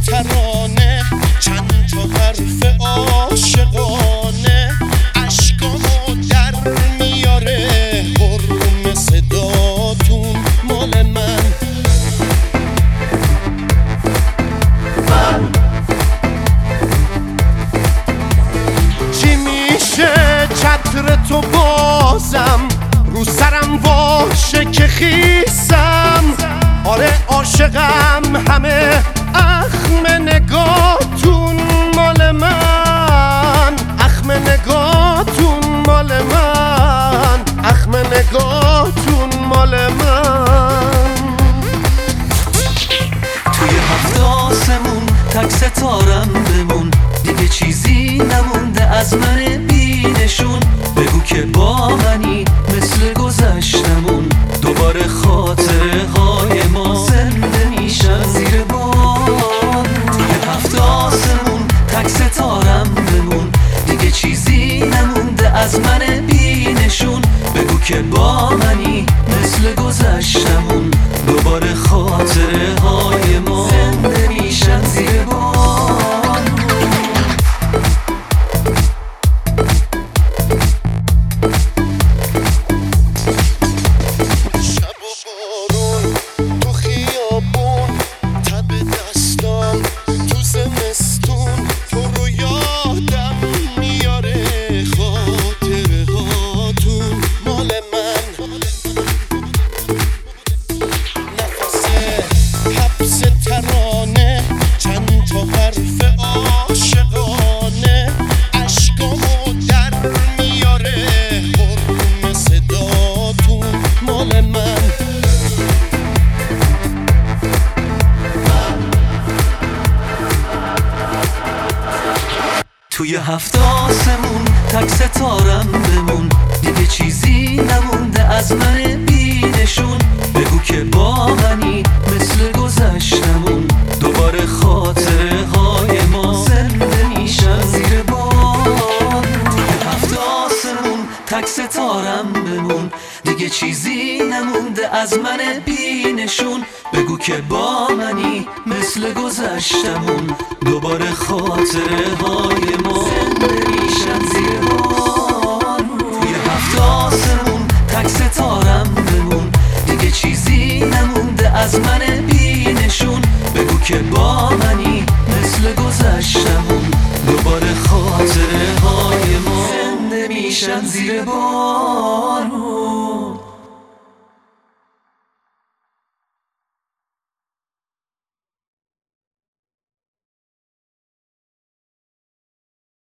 ترانه، چند تا حرف عاشقانه، اشکامو در میاره حرم صداتون مال من. چی میشه چتر تو بازم رو سرم واشه که خیسم؟ آره عاشقم، همه اخم نگاهتون مال من، اخم نگاهتون مال من، اخم نگاهتون مال من. توی هفت آسمون تک ستارم بمون، دیگه چیزی نمونده از من بینشون. بگو که با منی مثل گذشتمون، دوباره خاطره های ما زنده میشن زیر باد. توی هفت آسمون تک ستارم بمون، دیگه چیزی نمونده از من بینشون. بگو که با منی مثل گذشتمون، دوباره خاطره های ما زنده میشن زیر باد. ترانه، چند تا حرف عاشقانه، اشکامو در میاره حرم صداتون مال من. توی هفت آسمون تک ستارم بمون، دیگه چیزی نمونده از من بینشون. بگو که با منی مثل گذشتمون، دوباره خاطره های ما زنده میشن زیر باد. توی هفت آسمون تک ستارم بمون، دیگه چیزی نمونده از من بینشون. بگو که با منی مثل گذشتمون، دوباره خاطره های ما زنده میشن زیر باد. توی هفت آسمون تک ستارم بمون، دیگه چیزی نمونده از من بینشون. بگو که با منی مثل گذشتمون، دوباره خاطره های ما زنده میشن زیر بارون.